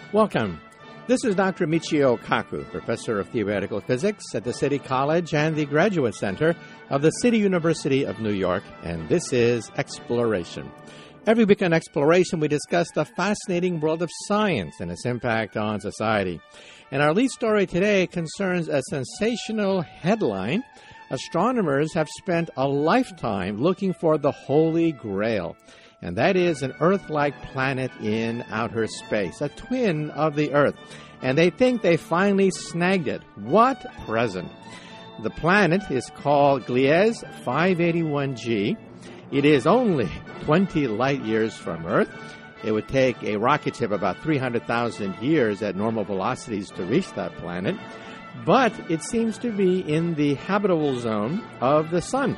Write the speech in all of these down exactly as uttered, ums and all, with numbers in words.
Welcome. This is Doctor Michio Kaku, Professor of Theoretical Physics at the City College and the Graduate Center of the City University of New York, and this is Exploration. Every week on Exploration, we discuss the fascinating world of science and its impact on society. And our lead story today concerns a sensational headline. Astronomers have spent a lifetime looking for the Holy Grail, and that is an Earth-like planet in outer space, a twin of the Earth. And they think they finally snagged it. What present? The planet is called Gliese five eighty-one g. It is only twenty light years from Earth. It would take a rocket ship about three hundred thousand years at normal velocities to reach that planet. But it seems to be in the habitable zone of the Sun.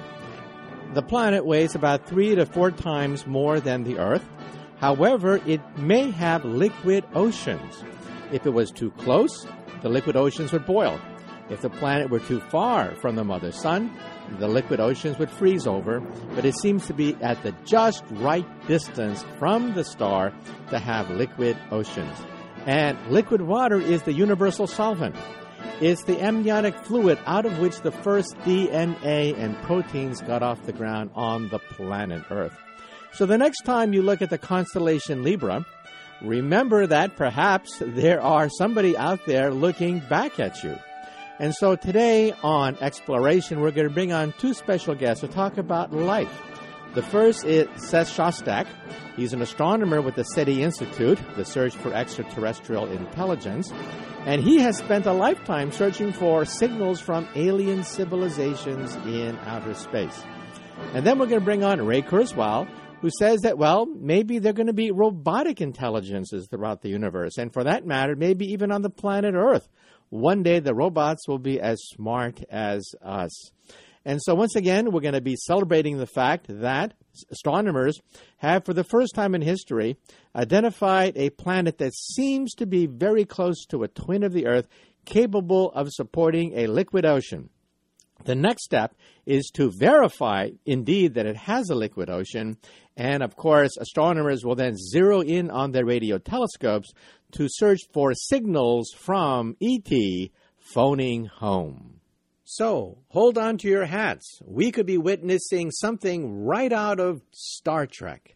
The planet weighs about three to four times more than the Earth. However, it may have liquid oceans. If it was too close, the liquid oceans would boil. If the planet were too far from the mother sun, the liquid oceans would freeze over. But it seems to be at the just right distance from the star to have liquid oceans. And liquid water is the universal solvent. It's the amniotic fluid out of which the first D N A and proteins got off the ground on the planet Earth. So the next time you look at the constellation Libra, remember that perhaps there are somebody out there looking back at you. And so today on Exploration, we're going to bring on two special guests to talk about life. The first is Seth Shostak. He's an astronomer with the SETI Institute, the Search for Extraterrestrial Intelligence. And he has spent a lifetime searching for signals from alien civilizations in outer space. And then we're going to bring on Ray Kurzweil, who says that, well, maybe they're going to be robotic intelligences throughout the universe. And for that matter, maybe even on the planet Earth. One day the robots will be as smart as us. And so once again, we're going to be celebrating the fact that astronomers have, for the first time in history, identified a planet that seems to be very close to a twin of the Earth, capable of supporting a liquid ocean. The next step is to verify, indeed, that it has a liquid ocean. And, of course, astronomers will then zero in on their radio telescopes to search for signals from E T phoning home. So, hold on to your hats. We could be witnessing something right out of Star Trek.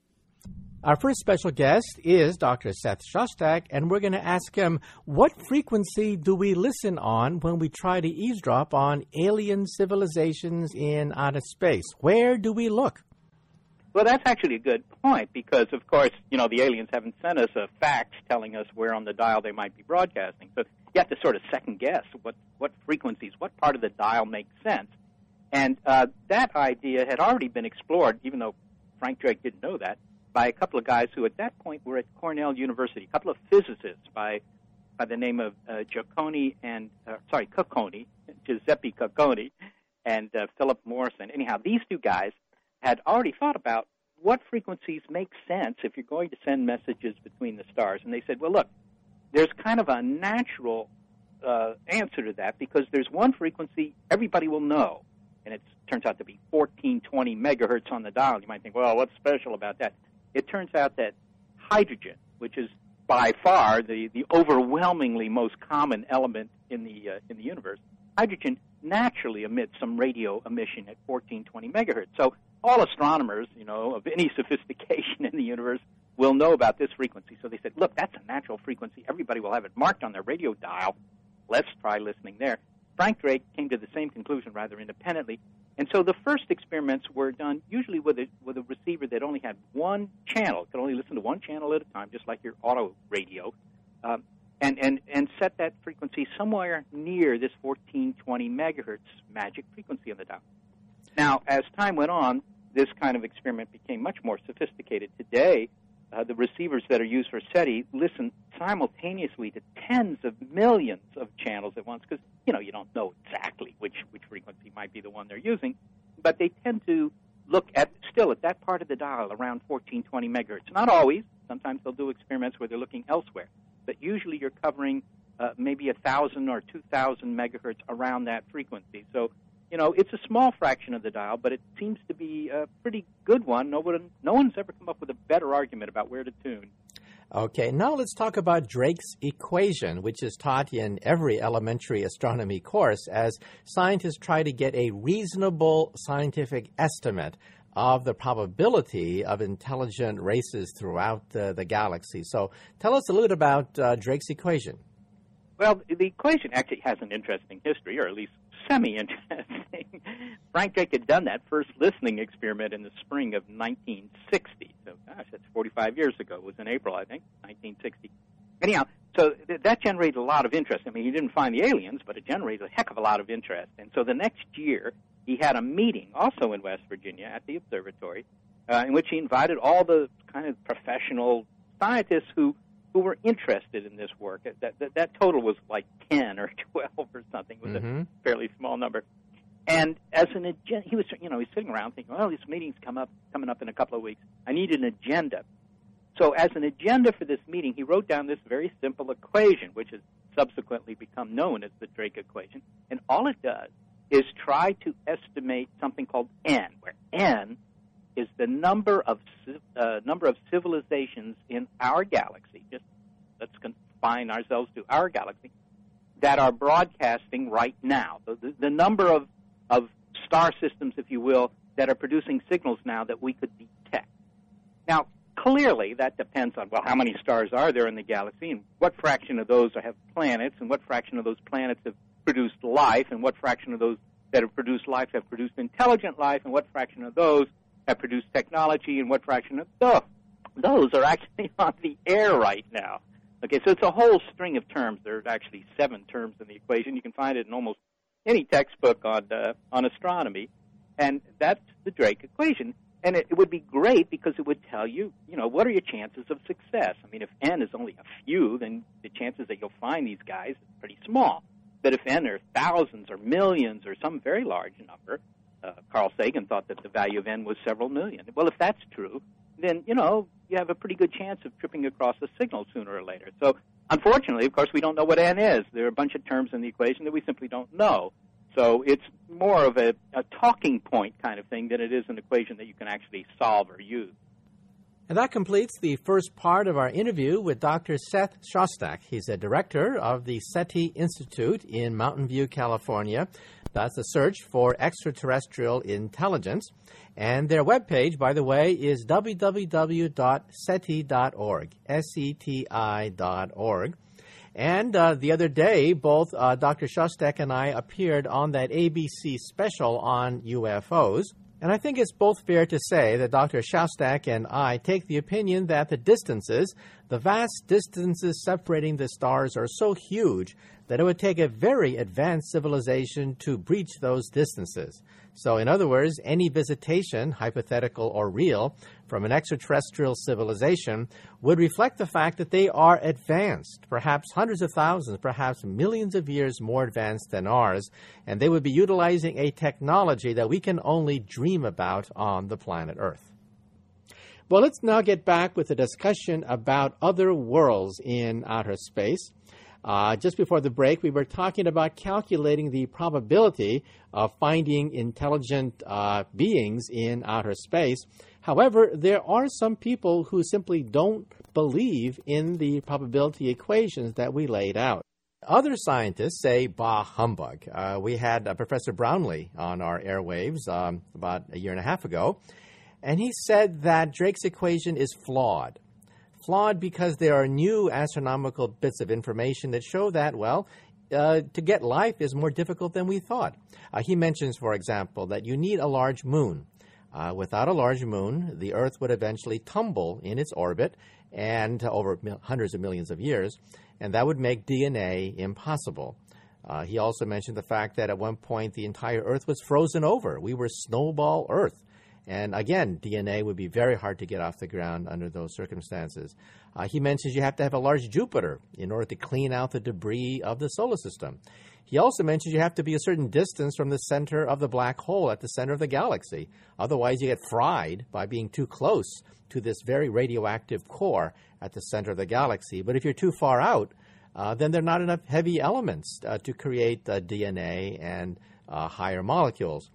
Our first special guest is Doctor Seth Shostak, and we're going to ask him, what frequency do we listen on when we try to eavesdrop on alien civilizations in outer space? Where do we look? Well, that's actually a good point because, of course, you know, the aliens haven't sent us a fax telling us where on the dial they might be broadcasting. So you have to sort of second-guess what, what frequencies, what part of the dial makes sense. And uh, that idea had already been explored, even though Frank Drake didn't know that, by a couple of guys who at that point were at Cornell University, a couple of physicists by by the name of uh, Giacconi and, uh, sorry, Cocconi, Giuseppe Cocconi, and uh, Philip Morrison. Anyhow, these two guys had already thought about what frequencies make sense if you're going to send messages between the stars. And they said, well, look, there's kind of a natural uh, answer to that because there's one frequency everybody will know, and it turns out to be fourteen twenty megahertz on the dial. You might think, well, what's special about that? It turns out that hydrogen, which is by far the, the overwhelmingly most common element in the uh, in the universe, hydrogen naturally emits some radio emission at fourteen twenty megahertz. So all astronomers, you know, of any sophistication in the universe will know about this frequency. So they said, look, that's a natural frequency. Everybody will have it marked on their radio dial. Let's try listening there. Frank Drake came to the same conclusion rather independently. And so the first experiments were done usually with a, with a receiver that only had one channel. It could only listen to one channel at a time, just like your auto radio, um, and, and, and set that frequency somewhere near this fourteen twenty megahertz magic frequency on the dial. Now, as time went on, this kind of experiment became much more sophisticated. Today, uh, the receivers that are used for SETI listen simultaneously to tens of millions of channels at once because, you know, you don't know exactly which, which frequency might be the one they're using, but they tend to look at, still at that part of the dial around fourteen twenty megahertz. Not always. Sometimes they'll do experiments where they're looking elsewhere, but usually you're covering uh, maybe one thousand or two thousand megahertz around that frequency. So, you know, it's a small fraction of the dial, but it seems to be a pretty good one. No one, no one's ever come up with a better argument about where to tune. Okay, now let's talk about Drake's equation, which is taught in every elementary astronomy course as scientists try to get a reasonable scientific estimate of the probability of intelligent races throughout uh, the galaxy. So tell us a little bit about uh, Drake's equation. Well, the equation actually has an interesting history, or at least semi-interesting. Frank Drake had done that first listening experiment in the spring of nineteen sixty. So, gosh, that's forty-five years ago. It was in April, I think, nineteen sixty. Anyhow, so th- that generated a lot of interest. I mean, he didn't find the aliens, but it generated a heck of a lot of interest. And so the next year, he had a meeting, also in West Virginia, at the observatory, uh, in which he invited all the kind of professional scientists who who were interested in this work. That, that, that total was like ten or twelve or something. It was mm-hmm. a fairly small number. And as an agenda, he was, you know, he's sitting around thinking, well, this meeting's come up, coming up in a couple of weeks. I need an agenda. So as an agenda for this meeting, he wrote down this very simple equation, which has subsequently become known as the Drake equation. And all it does is try to estimate something called N, where N is the number of uh, number of civilizations in our galaxy. Just let's confine ourselves to our galaxy that are broadcasting right now. So the, the number of of star systems, if you will, that are producing signals now that we could detect. Now, clearly, that depends on, well, how many stars are there in the galaxy, and what fraction of those have planets, and what fraction of those planets have produced life, and what fraction of those that have produced life have produced intelligent life, and what fraction of those have produced technology, and what fraction of those, those are actually on the air right now. Okay, so it's a whole string of terms. There are actually seven terms in the equation. You can find it in almost any textbook on uh, on astronomy, and that's the Drake equation. And it, it would be great because it would tell you, you know, what are your chances of success? I mean, if N is only a few, then the chances that you'll find these guys is pretty small. But if N are thousands or millions or some very large number, uh, Carl Sagan thought that the value of N was several million. Well, if that's true, then, you know, you have a pretty good chance of tripping across a signal sooner or later. So, unfortunately, of course, we don't know what N is. There are a bunch of terms in the equation that we simply don't know. So it's more of a, a talking point kind of thing than it is an equation that you can actually solve or use. And that completes the first part of our interview with Doctor Seth Shostak. He's a director of the SETI Institute in Mountain View, California. That's the search for extraterrestrial intelligence. And their webpage, by the way, is w w w dot seti dot org, S E T I dot org. And uh, the other day, both uh, Doctor Shostak and I appeared on that A B C special on U F Os. And I think it's both fair to say that Doctor Shostak and I take the opinion that the distances, the vast distances separating the stars, are so huge that it would take a very advanced civilization to breach those distances. So, in other words, any visitation, hypothetical or real, from an extraterrestrial civilization would reflect the fact that they are advanced, perhaps hundreds of thousands, perhaps millions of years more advanced than ours, and they would be utilizing a technology that we can only dream about on the planet Earth. Well, let's now get back with a discussion about other worlds in outer space. Uh, just before the break, we were talking about calculating the probability of finding intelligent uh, beings in outer space. However, there are some people who simply don't believe in the probability equations that we laid out. Other scientists say, bah, humbug. Uh, we had uh, Professor Brownlee on our airwaves um, about a year and a half ago, and he said that Drake's equation is flawed. Flawed because there are new astronomical bits of information that show that, well, uh, to get life is more difficult than we thought. Uh, he mentions, for example, that you need a large moon. Uh, without a large moon, the Earth would eventually tumble in its orbit and uh, over mil- hundreds of millions of years, and that would make D N A impossible. Uh, he also mentioned the fact that at one point the entire Earth was frozen over. We were snowball Earth. And again, D N A would be very hard to get off the ground under those circumstances. Uh, he mentions you have to have a large Jupiter in order to clean out the debris of the solar system. He also mentions you have to be a certain distance from the center of the black hole at the center of the galaxy. Otherwise, you get fried by being too close to this very radioactive core at the center of the galaxy. But if you're too far out, uh, then there are not enough heavy elements uh, to create uh, D N A and uh, higher molecules.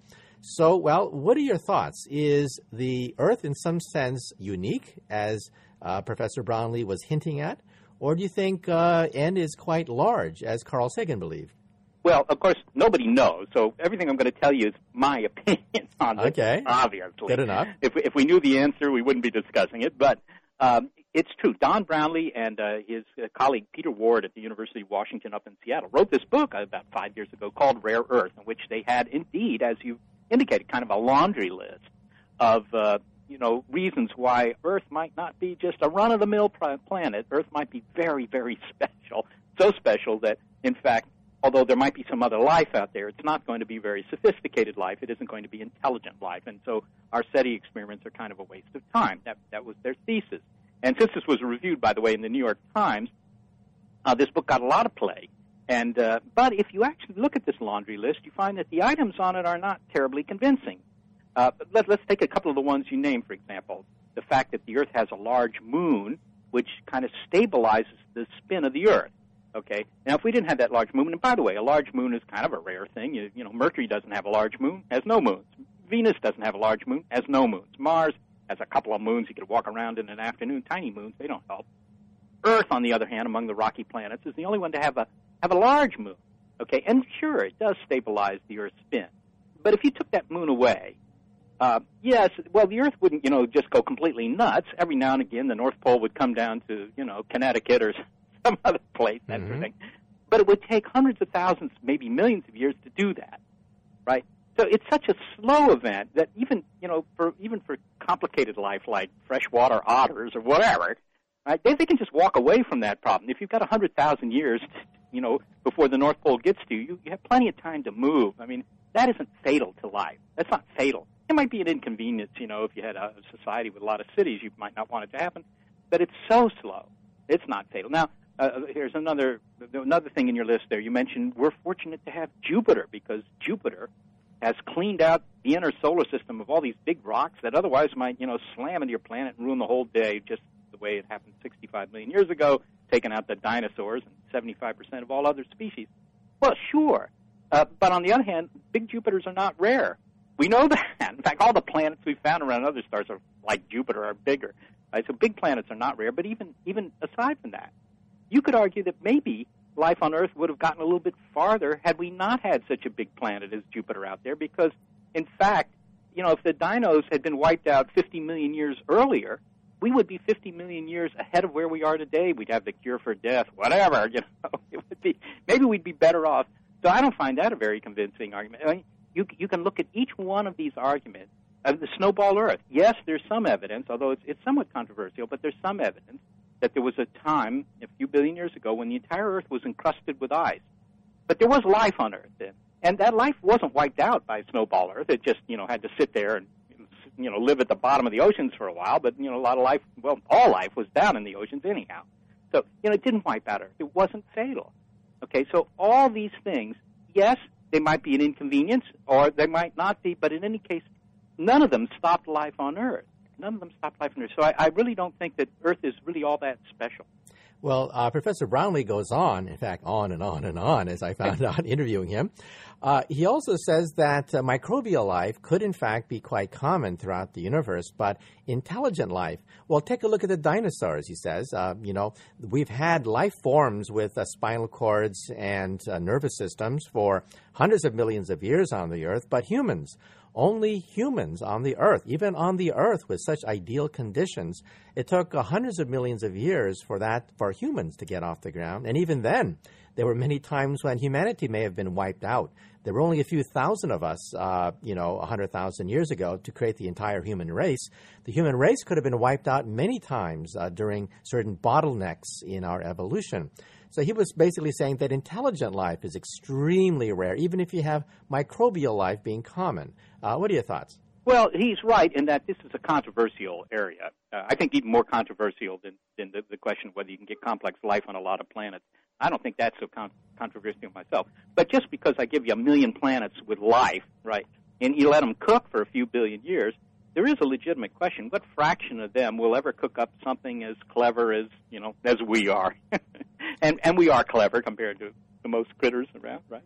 So, well, what are your thoughts? Is the Earth in some sense unique, as uh, Professor Brownlee was hinting at? Or do you think uh, N is quite large, as Carl Sagan believed? Well, of course, nobody knows, so everything I'm going to tell you is my opinion on this, okay. obviously. Good enough. If we, if we knew the answer, we wouldn't be discussing it, but um, it's true. Don Brownlee and uh, his uh, colleague Peter Ward at the University of Washington up in Seattle wrote this book about five years ago called Rare Earth, in which they had indeed, as you indicated, kind of a laundry list of uh, you know, reasons why Earth might not be just a run-of-the-mill planet. Earth might be very, very special, so special that, in fact, although there might be some other life out there, it's not going to be very sophisticated life. It isn't going to be intelligent life. And so our SETI experiments are kind of a waste of time. That, that was their thesis. And since this was reviewed, by the way, in the New York Times, uh, this book got a lot of play. And uh, but if you actually look at this laundry list, you find that the items on it are not terribly convincing. Uh, but let, let's take a couple of the ones you named, for example. The fact that the Earth has a large moon, which kind of stabilizes the spin of the Earth. Okay. Now, if we didn't have that large moon, and by the way, a large moon is kind of a rare thing. You, you know, Mercury doesn't have a large moon, has no moons. Venus doesn't have a large moon, has no moons. Mars has a couple of moons. You could walk around in an afternoon. Tiny moons, they don't help. Earth, on the other hand, among the rocky planets, is the only one to have a have a large moon. Okay, and sure, it does stabilize the Earth's spin. But if you took that moon away, uh, yes, well, the Earth wouldn't, you know, just go completely nuts. Every now and again, the North Pole would come down to, you know, Connecticut or some other place, that mm-hmm. sort of thing. But it would take hundreds of thousands, maybe millions of years to do that, right? So it's such a slow event that even, you know, for even for complicated life like freshwater otters or whatever, right, they, they can just walk away from that problem. If you've got one hundred thousand years, you know, before the North Pole gets to you, you have plenty of time to move. I mean, that isn't fatal to life. That's not fatal. It might be an inconvenience, you know, if you had a society with a lot of cities, you might not want it to happen. But it's so slow. It's not fatal. Now, uh, here's another another thing in your list there. You mentioned we're fortunate to have Jupiter because Jupiter has cleaned out the inner solar system of all these big rocks that otherwise might, you know, slam into your planet and ruin the whole day, just the way it happened sixty-five million years ago, taking out the dinosaurs and seventy-five percent of all other species. Well, sure. Uh, but on the other hand, big Jupiters are not rare. We know that. In fact, all the planets we've found around other stars are like Jupiter are bigger. Right? So big planets are not rare. But even even aside from that, you could argue that maybe life on Earth would have gotten a little bit farther had we not had such a big planet as Jupiter out there. Because, in fact, you know, if the dinos had been wiped out fifty million years earlier, we would be fifty million years ahead of where we are today. We'd have the cure for death, whatever. You know, it would be maybe we'd be better off. So I don't find that a very convincing argument. I mean, you you can look at each one of these arguments. Uh, the snowball Earth. Yes, there's some evidence, although it's it's somewhat controversial, but there's some evidence that there was a time a few billion years ago when the entire Earth was encrusted with ice. But there was life on Earth then, and that life wasn't wiped out by snowball Earth. It just you know had to sit there and you know live at the bottom of the oceans for a while. But you know a lot of life, well, all life was down in the oceans anyhow. So you know it didn't wipe out Earth. It wasn't fatal. Okay, so all these things, yes, they might be an inconvenience, or they might not be, but in any case, none of them stopped life on Earth. None of them stopped life on Earth. So I, I really don't think that Earth is really all that special. Well, uh, Professor Brownlee goes on, in fact, on and on and on, as I found out interviewing him. Uh, he also says that uh, microbial life could, in fact, be quite common throughout the universe, but intelligent life, well, take a look at the dinosaurs, he says. Uh, you know, we've had life forms with uh, spinal cords and uh, nervous systems for hundreds of millions of years on the Earth, but humans, only humans on the Earth, even on the Earth with such ideal conditions, it took uh, hundreds of millions of years for that, for humans to get off the ground. And even then, there were many times when humanity may have been wiped out. There were only a few thousand of us, uh, you know, one hundred thousand years ago to create the entire human race. The human race could have been wiped out many times uh, during certain bottlenecks in our evolution. So he was basically saying that intelligent life is extremely rare, even if you have microbial life being common. Uh, what are your thoughts? Well, he's right in that this is a controversial area. Uh, I think even more controversial than, than the, the question of whether you can get complex life on a lot of planets. I don't think that's so con- controversial myself. But just because I give you a million planets with life, right, and you let them cook for a few billion years, there is a legitimate question. What fraction of them will ever cook up something as clever as, you know, as we are? and and we are clever compared to, to most critters around, right?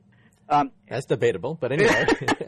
Um, That's debatable, but anyway.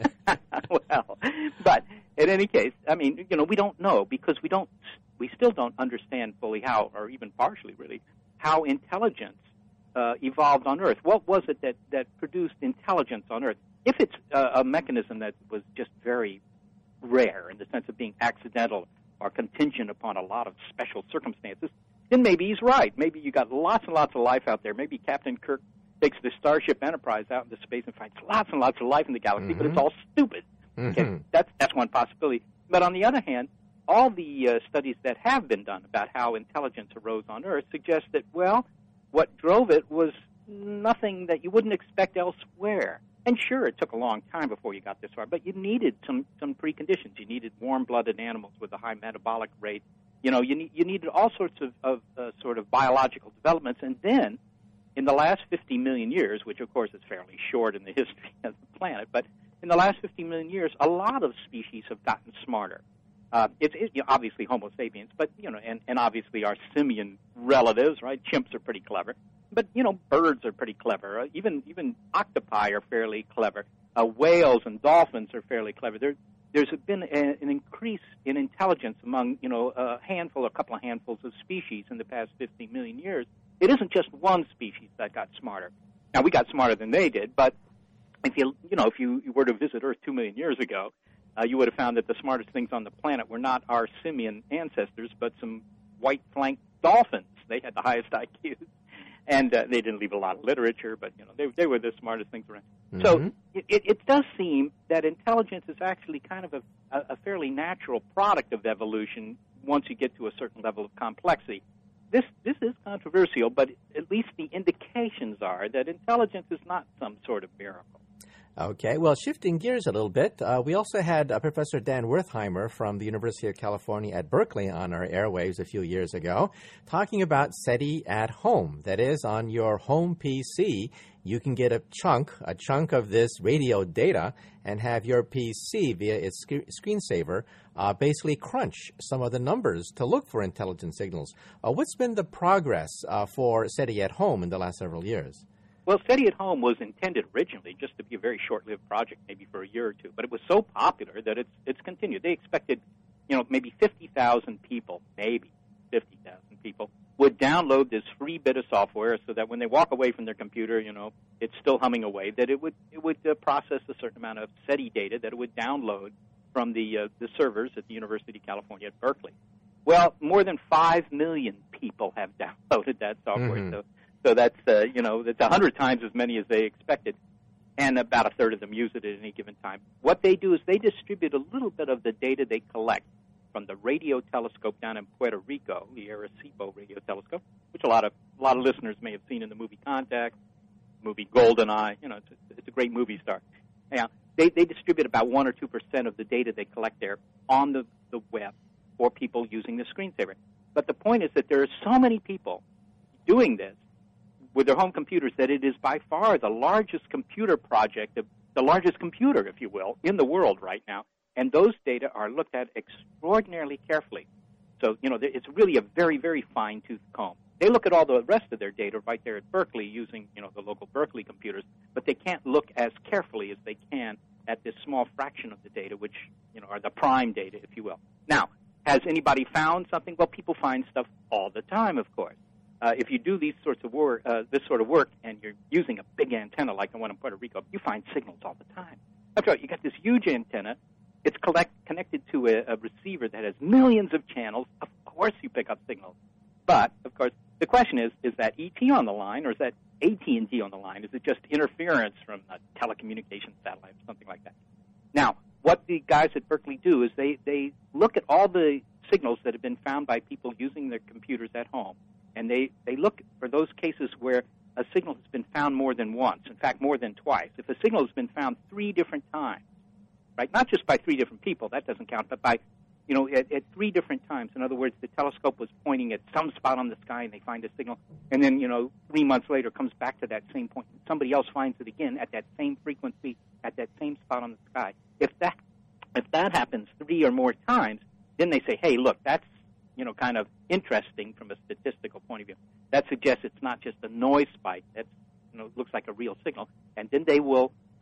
Well, but in any case, I mean, you know, we don't know because we don't, we still don't understand fully how, or even partially really, how intelligence uh, evolved on Earth. What was it that, that produced intelligence on Earth? If it's uh, a mechanism that was just very rare in the sense of being accidental or contingent upon a lot of special circumstances, then maybe he's right. Maybe you got lots and lots of life out there. Maybe Captain Kirk takes the Starship Enterprise out into space and finds lots and lots of life in the galaxy, mm-hmm. but it's all stupid. Mm-hmm. Okay, that's that's one possibility. But on the other hand, all the uh, studies that have been done about how intelligence arose on Earth suggest that, well, what drove it was nothing that you wouldn't expect elsewhere. And sure, it took a long time before you got this far, but you needed some, some preconditions. You needed warm-blooded animals with a high metabolic rate. You know, you, need, you needed all sorts of, of uh, sort of biological developments. And then, in the last fifty million years, which, of course, is fairly short in the history of the planet, but in the last fifty million years, a lot of species have gotten smarter. Uh, it's it, you know, obviously Homo sapiens, but, you know, and, and obviously our simian relatives, right? Chimps are pretty clever. But, you know, birds are pretty clever. Uh, even even octopi are fairly clever. Uh, whales and dolphins are fairly clever. There, there's been a, an increase in intelligence among, you know, a handful, a couple of handfuls of species in the past fifty million years. It isn't just one species that got smarter. Now, we got smarter than they did, but if you, you know, if you, you were to visit Earth two million years ago, uh, you would have found that the smartest things on the planet were not our simian ancestors, but some white-flanked dolphins. They had the highest I Qs. And uh, they didn't leave a lot of literature, but, you know, they, they were the smartest things around. Mm-hmm. So it, it, it does seem that intelligence is actually kind of a, a fairly natural product of evolution once you get to a certain level of complexity. This this is controversial, but at least the indications are that intelligence is not some sort of miracle. Okay, well, shifting gears a little bit, uh, we also had uh, Professor Dan Wertheimer from the University of California at Berkeley on our airwaves a few years ago, talking about SETI at home. That is, on your home P C, you can get a chunk, a chunk of this radio data and have your P C via its sc- screensaver uh, basically crunch some of the numbers to look for intelligent signals. Uh, what's been the progress uh, for SETI at home in the last several years? Well, SETI at Home was intended originally just to be a very short-lived project, maybe for a year or two, but it was so popular that it's it's continued. They expected, you know, maybe fifty thousand people, maybe fifty thousand people, would download this free bit of software so that when they walk away from their computer, you know, it's still humming away, that it would it would uh, process a certain amount of SETI data that it would download from the uh, the servers at the University of California at Berkeley. Well, more than five million people have downloaded that software, mm-hmm. so So that's, uh, you know, it's a hundred times as many as they expected, and about a third of them use it at any given time. What they do is they distribute a little bit of the data they collect from the radio telescope down in Puerto Rico, the Arecibo radio telescope, which a lot of a lot of listeners may have seen in the movie Contact, movie GoldenEye. You know, it's a, it's a great movie star. Yeah, they they distribute about one or two percent of the data they collect there on the, the web for people using the screensaver. But the point is that there are so many people doing this with their home computers that it is by far the largest computer project, the, the largest computer, if you will, in the world right now. And those data are looked at extraordinarily carefully. So, you know, it's really a very, very fine-tooth comb. They look at all the rest of their data right there at Berkeley using, you know, the local Berkeley computers, but they can't look as carefully as they can at this small fraction of the data, which, you know, are the prime data, if you will. Now, has anybody found something? Well, people find stuff all the time, of course. Uh, if you do these sorts of work, uh, this sort of work, and you're using a big antenna like the one in Puerto Rico, you find signals all the time. That's right. You got this huge antenna. It's collect, connected to a, a receiver that has millions of channels. Of course, you pick up signals. But of course, the question is: is that E T on the line, or is that A T and T on the line? Is it just interference from a telecommunications satellite or something like that? Now, what the guys at Berkeley do is they they look at all the signals that have been found by people using their computers at home. And they, they look for those cases where a signal has been found more than once, in fact, more than twice. If a signal has been found three different times, right, not just by three different people, that doesn't count, but by, you know, at, at three different times. In other words, the telescope was pointing at some spot on the sky and they find a signal, and then, you know, three months later comes back to that same point. And somebody else finds it again at that same frequency, at that same spot on the sky. If that, if that happens three or more times, then they say, hey, look, that's, you know, kind of interesting from a statistical point of view. That suggests it's not just a noise spike. That's, you know, looks like a real signal. And then they will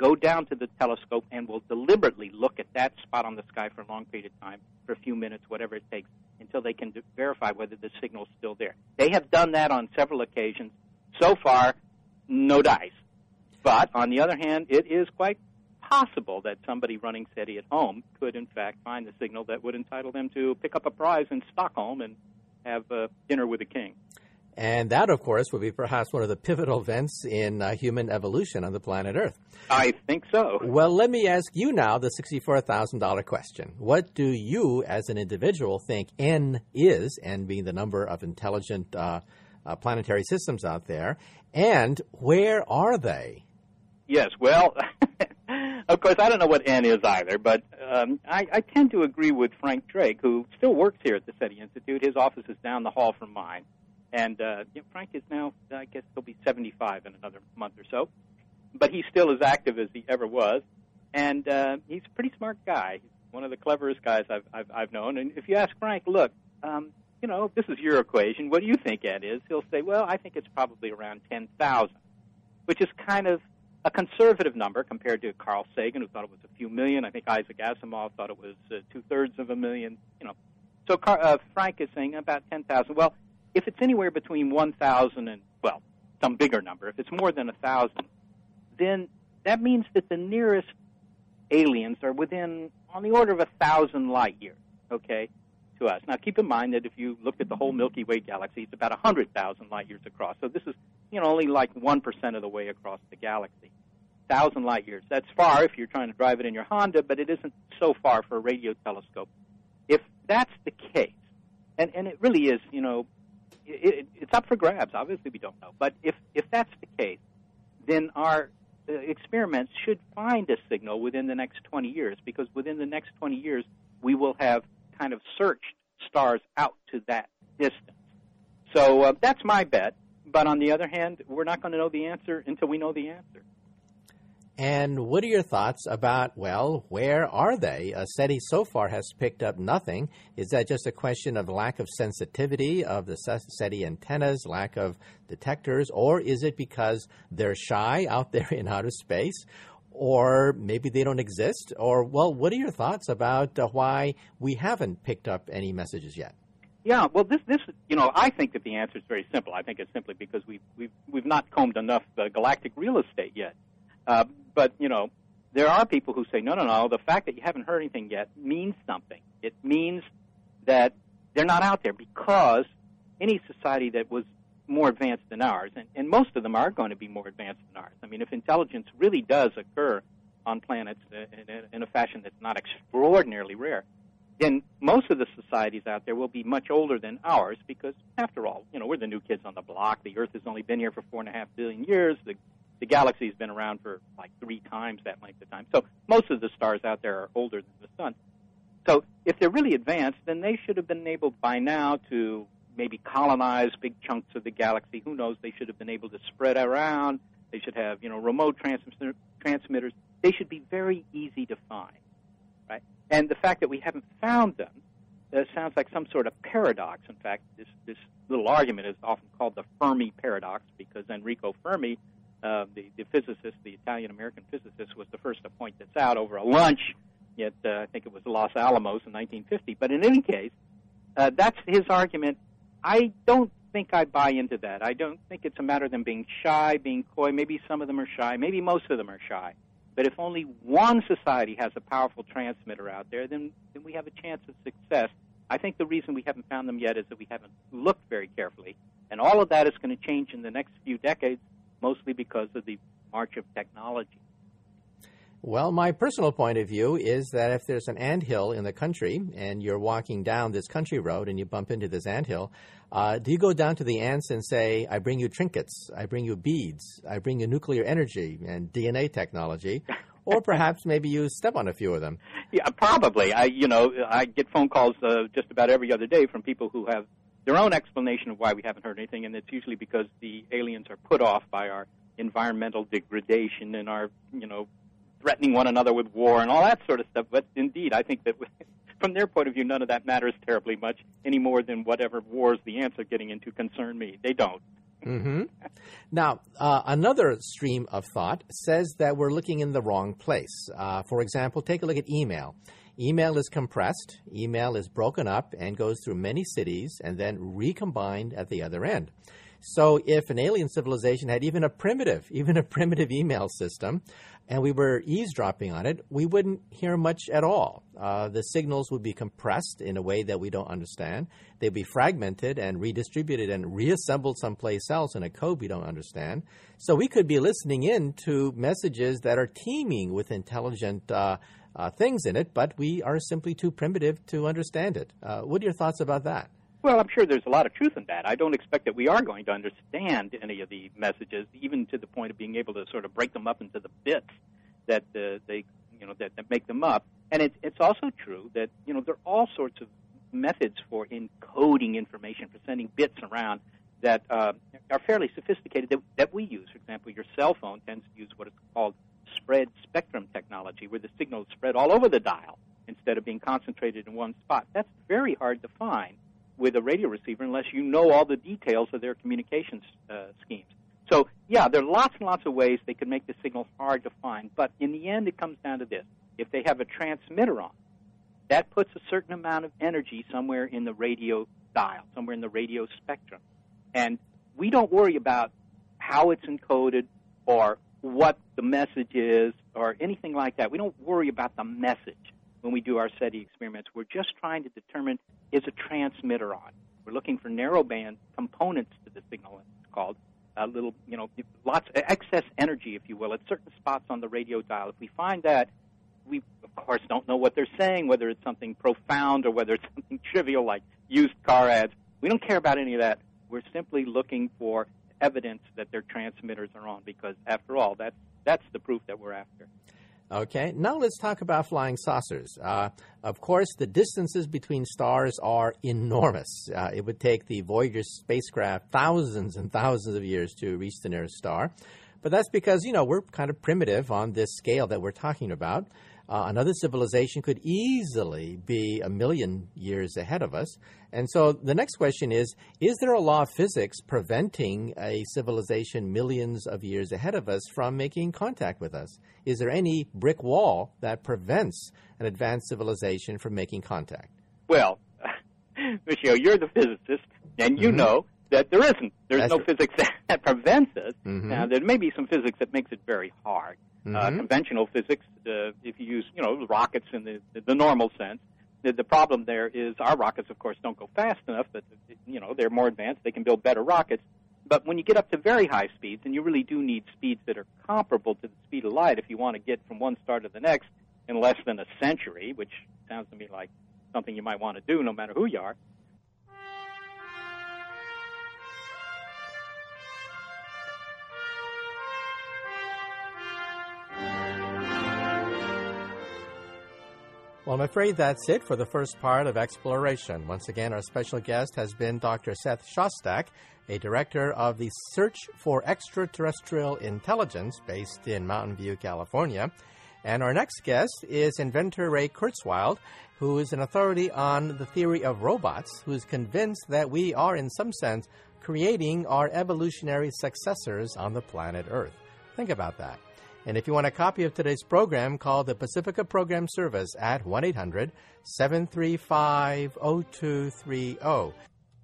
go down to the telescope and will deliberately look at that spot on the sky for a long period of time, for a few minutes, whatever it takes, until they can d- verify whether the signal is still there. They have done that on several occasions. So far, no dice. But, on the other hand, it is quite possible that somebody running SETI at home could, in fact, find the signal that would entitle them to pick up a prize in Stockholm and have uh, dinner with the king. And that, of course, would be perhaps one of the pivotal events in uh, human evolution on the planet Earth. I think so. Well, let me ask you now the sixty-four thousand dollars question. What do you, as an individual, think N is, N being the number of intelligent uh, uh, planetary systems out there, and where are they? Yes, well, of course, I don't know what N is either, but um, I, I tend to agree with Frank Drake, who still works here at the SETI Institute. His office is down the hall from mine. And uh, you know, Frank is now, I guess he'll be seventy-five in another month or so. But he's still as active as he ever was. And uh, he's a pretty smart guy. He's one of the cleverest guys I've, I've, I've known. And if you ask Frank, look, um, you know, this is your equation. What do you think N is? He'll say, well, I think it's probably around ten thousand, which is kind of a conservative number compared to Carl Sagan, who thought it was a few million. I think Isaac Asimov thought it was uh, two-thirds of a million. You know, So Car- uh, Frank is saying about ten thousand. Well, if it's anywhere between one thousand and, well, some bigger number, if it's more than one thousand, then that means that the nearest aliens are within, on the order of one thousand light years, okay, to us. Now, keep in mind that if you looked at the whole Milky Way galaxy, it's about one hundred thousand light years across. So this is, you know, only like one percent of the way across the galaxy. one thousand light years. That's far if you're trying to drive it in your Honda, but it isn't so far for a radio telescope. If that's the case, and, and it really is, you know, it, it's up for grabs. Obviously, we don't know. But if, if that's the case, then our uh, experiments should find a signal within the next twenty years, because within the next twenty years, we will have kind of searched stars out to that distance. So uh, that's my bet. But on the other hand, we're not going to know the answer until we know the answer. And what are your thoughts about, well, where are they? Uh, SETI so far has picked up nothing. Is that just a question of lack of sensitivity of the SETI antennas, lack of detectors, or is it because they're shy out there in outer space? Or maybe they don't exist? Or, well, what are your thoughts about uh, why we haven't picked up any messages yet? Yeah, well, this, this, you know, I think that the answer is very simple. I think it's simply because we've, we've, we've not combed enough uh, galactic real estate yet. Uh, but, you know, there are people who say, no, no, no, the fact that you haven't heard anything yet means something. It means that they're not out there, because any society that was more advanced than ours, and, and most of them are going to be more advanced than ours. I mean, if intelligence really does occur on planets in, in a fashion that's not extraordinarily rare, then most of the societies out there will be much older than ours, because, after all, you know, we're the new kids on the block. The Earth has only been here for four and a half billion years. The The galaxy has been around for like three times that length of time. So most of the stars out there are older than the sun. So if they're really advanced, then they should have been able by now to maybe colonize big chunks of the galaxy. Who knows? They should have been able to spread around. They should have, you know, remote transmitter, transmitters. They should be very easy to find, right? And the fact that we haven't found them uh, sounds like some sort of paradox. In fact, this, this little argument is often called the Fermi paradox, because Enrico Fermi, Uh, the, the physicist, the Italian-American physicist, was the first to point this out over a lunch at, uh, I think it was Los Alamos in nineteen fifty. But in any case, uh, that's his argument. I don't think I buy into that. I don't think it's a matter of them being shy, being coy. Maybe some of them are shy. Maybe most of them are shy. But if only one society has a powerful transmitter out there, then, then we have a chance of success. I think the reason we haven't found them yet is that we haven't looked very carefully. And all of that is going to change in the next few decades, mostly because of the march of technology. Well, my personal point of view is that if there's an anthill in the country and you're walking down this country road and you bump into this anthill, uh, do you go down to the ants and say, I bring you trinkets, I bring you beads, I bring you nuclear energy and D N A technology, or perhaps maybe you step on a few of them? Yeah, probably. I, you know, I get phone calls uh, just about every other day from people who have their own explanation of why we haven't heard anything, and it's usually because the aliens are put off by our environmental degradation and our, you know, threatening one another with war and all that sort of stuff. But indeed, I think that from their point of view, none of that matters terribly much any more than whatever wars the ants are getting into concern me. They don't. Mm-hmm. Now, uh, another stream of thought says that we're looking in the wrong place. Uh, for example, take a look at email. Email is compressed, email is broken up and goes through many cities and then recombined at the other end. So if an alien civilization had even a primitive, even a primitive email system, and we were eavesdropping on it, we wouldn't hear much at all. Uh, the signals would be compressed in a way that we don't understand. They'd be fragmented and redistributed and reassembled someplace else in a code we don't understand. So we could be listening in to messages that are teeming with intelligent uh, uh, things in it, but we are simply too primitive to understand it. Uh, what are your thoughts about that? Well, I'm sure there's a lot of truth in that. I don't expect that we are going to understand any of the messages, even to the point of being able to sort of break them up into the bits that uh, they, you know, that, that make them up. And it's it's also true that, you know, there are all sorts of methods for encoding information, for sending bits around that uh, are fairly sophisticated that, that we use. For example, your cell phone tends to use what is called spread spectrum technology, where the signal is spread all over the dial instead of being concentrated in one spot. That's very hard to find with a radio receiver unless you know all the details of their communications uh, schemes. So, yeah, there are lots and lots of ways they could make the signal hard to find, but in the end it comes down to this. If they have a transmitter on, that puts a certain amount of energy somewhere in the radio dial, somewhere in the radio spectrum. And we don't worry about how it's encoded or what the message is or anything like that. We don't worry about the message when we do our SETI experiments. We're just trying to determine, is a transmitter on? We're looking for narrowband components to the signal, it's called. A little, you know, lots excess energy, if you will, at certain spots on the radio dial. If we find that, we, of course, don't know what they're saying, whether it's something profound or whether it's something trivial like used car ads. We don't care about any of that. We're simply looking for evidence that their transmitters are on because, after all, that's, that's the proof that we're after. Okay, now let's talk about flying saucers. Uh, of course, the distances between stars are enormous. Uh, it would take the Voyager spacecraft thousands and thousands of years to reach the nearest star. But that's because, you know, we're kind of primitive on this scale that we're talking about. Uh, another civilization could easily be a million years ahead of us. And so the next question is, is there a law of physics preventing a civilization millions of years ahead of us from making contact with us? Is there any brick wall that prevents an advanced civilization from making contact? Well, Michio, you're the physicist, and you mm-hmm. know that there isn't. There's That's no true. physics that prevents us. Mm-hmm. Now, there may be some physics that makes it very hard. Mm-hmm. Uh, conventional physics, uh, if you use, you know, rockets in the, the, the normal sense, the, the problem there is our rockets, of course, don't go fast enough, but, you know, they're more advanced. They can build better rockets. But when you get up to very high speeds, and you really do need speeds that are comparable to the speed of light if you want to get from one star to the next in less than a century, which sounds to me like something you might want to do no matter who you are. Well, I'm afraid that's it for the first part of Exploration. Once again, our special guest has been Doctor Seth Shostak, a director of the Search for Extraterrestrial Intelligence based in Mountain View, California. And our next guest is inventor Ray Kurzweil, who is an authority on the theory of robots, who is convinced that we are, in some sense, creating our evolutionary successors on the planet Earth. Think about that. And if you want a copy of today's program, call the Pacifica Program Service at one eight hundred seven three five oh two three oh.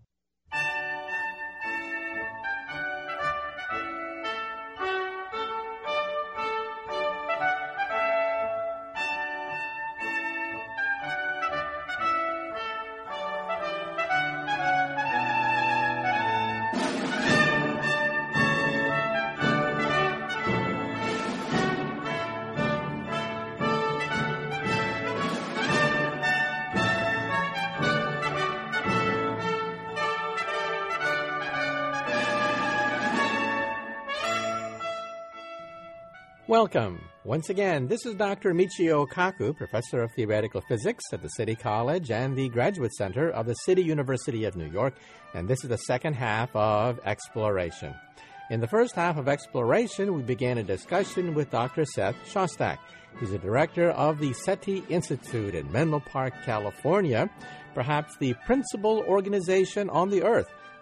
Welcome. Once again, this is Doctor Michio Kaku, Professor of Theoretical Physics at the City College and the Graduate Center of the City University of New York, and this is the second half of Exploration. In the first half of Exploration, we began a discussion with Doctor Seth Shostak. He's a director of the SETI Institute in Menlo Park, California, perhaps the principal organization on the Earth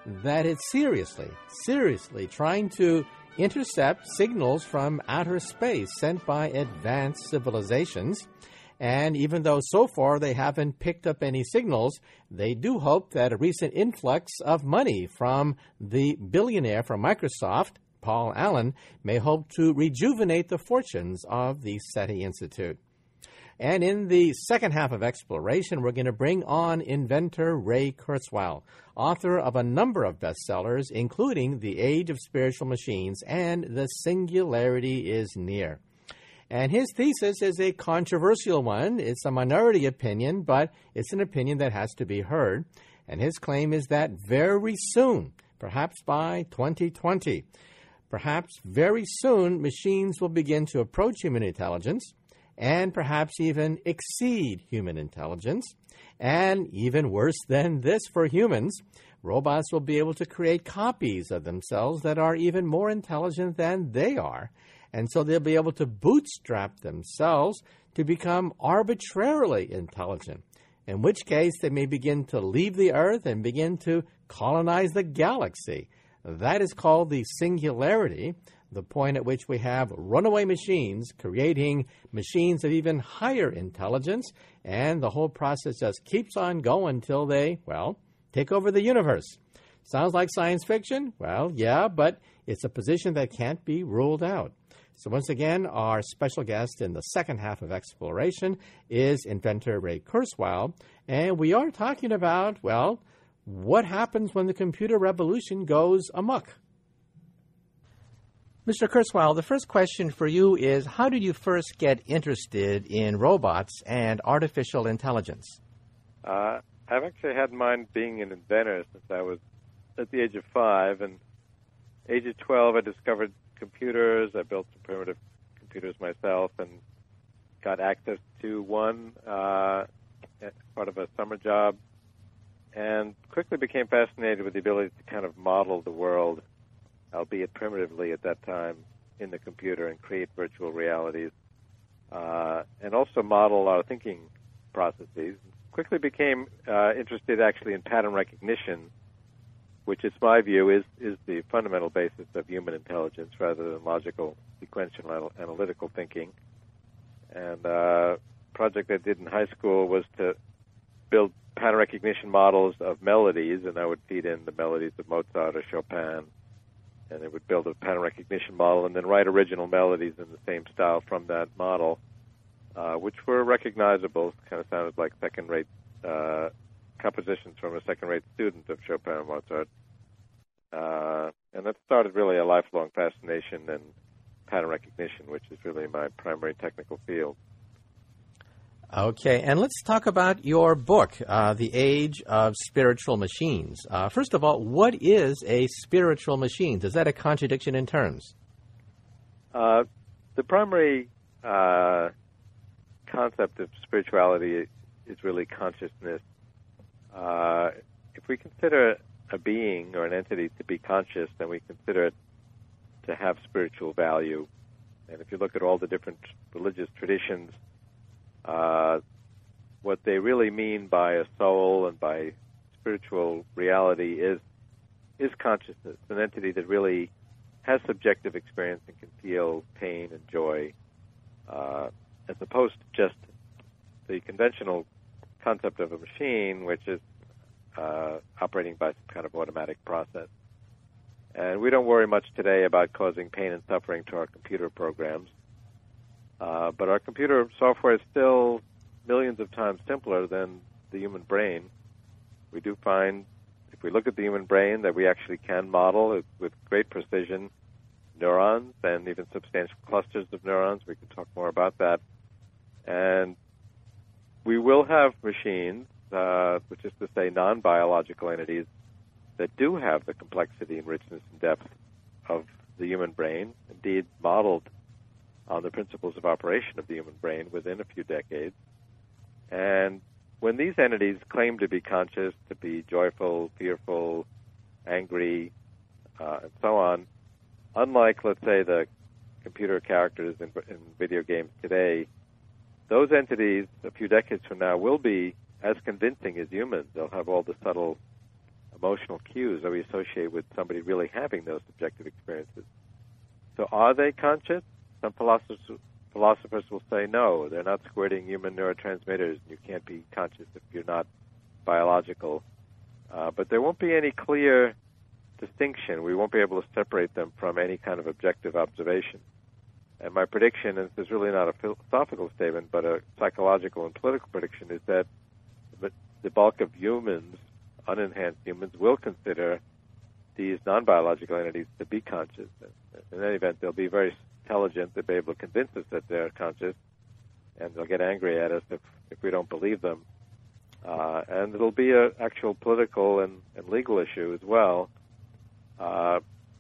that it's seriously, seriously trying to intercept signals from outer space sent by advanced civilizations. And even though so far they haven't picked up any signals, they do hope that a recent influx of money from the billionaire from Microsoft, Paul Allen, may hope to rejuvenate the fortunes of the SETI Institute. And in the second half of Exploration, we're going to bring on inventor Ray Kurzweil, author of a number of bestsellers, including The Age of Spiritual Machines and The Singularity is Near. And his thesis is a controversial one. It's a minority opinion, but it's an opinion that has to be heard. And his claim is that very soon, perhaps by twenty twenty, perhaps very soon, machines will begin to approach human intelligence, and perhaps even exceed human intelligence. And even worse than this for humans, robots will be able to create copies of themselves that are even more intelligent than they are. And so they'll be able to bootstrap themselves to become arbitrarily intelligent, in which case they may begin to leave the Earth and begin to colonize the galaxy. That is called the singularity, the point at which we have runaway machines creating machines of even higher intelligence, and the whole process just keeps on going until they, well, take over the universe. Sounds like science fiction? Well, yeah, but it's a position that can't be ruled out. So once again, our special guest in the second half of Exploration is inventor Ray Kurzweil, and we are talking about, well, what happens when the computer revolution goes amok? Mister Kurzweil, the first question for you is, how did you first get interested in robots and artificial intelligence? Uh, I've actually had in mind being an inventor since I was at the age of five, and age of twelve I discovered computers. I built some primitive computers myself and got access to one uh, as part of a summer job, and quickly became fascinated with the ability to kind of model the world, albeit primitively at that time, in the computer and create virtual realities, uh, and also model our thinking processes. Quickly became uh, interested actually in pattern recognition, which is my view is, is the fundamental basis of human intelligence rather than logical, sequential, analytical thinking. And uh, a project I did in high school was to build pattern recognition models of melodies, and I would feed in the melodies of Mozart or Chopin, and it would build a pattern recognition model and then write original melodies in the same style from that model, uh, which were recognizable, kind of sounded like second-rate uh compositions from a second-rate student of Chopin and Mozart. Uh, and that started really a lifelong fascination in pattern recognition, which is really my primary technical field. Okay, and let's talk about your book, uh, The Age of Spiritual Machines. Uh, first of all, what is a spiritual machine? Is that a contradiction in terms? Uh, the primary uh, concept of spirituality is really consciousness. Uh, if we consider a being or an entity to be conscious, then we consider it to have spiritual value. And if you look at all the different religious traditions, uh, what they really mean by a soul and by spiritual reality is is consciousness, an entity that really has subjective experience and can feel pain and joy, uh, as opposed to just the conventional concept of a machine, which is uh, operating by some kind of automatic process. And we don't worry much today about causing pain and suffering to our computer programs. Uh, but our computer software is still millions of times simpler than the human brain. We do find, if we look at the human brain, that we actually can model it with great precision neurons and even substantial clusters of neurons. We can talk more about that. And we will have machines, uh, which is to say non-biological entities, that do have the complexity and richness and depth of the human brain, indeed modeled on the principles of operation of the human brain within a few decades. And when these entities claim to be conscious, to be joyful, fearful, angry, uh, and so on, unlike, let's say, the computer characters in, in video games today, those entities a few decades from now will be as convincing as humans. They'll have all the subtle emotional cues that we associate with somebody really having those subjective experiences. So are they conscious? Some philosophers philosophers will say no, they're not squirting human neurotransmitters. You can't be conscious if you're not biological. Uh, but there won't be any clear distinction. We won't be able to separate them from any kind of objective observation. And my prediction, and this is really not a philosophical statement, but a psychological and political prediction, is that the bulk of humans, unenhanced humans, will consider these non-biological entities to be conscious. In any event, they'll be very intelligent. They'll be able to convince us that they're conscious, and they'll get angry at us if, if we don't believe them. Uh, and it'll be an actual political and, and legal issue as well. Uh,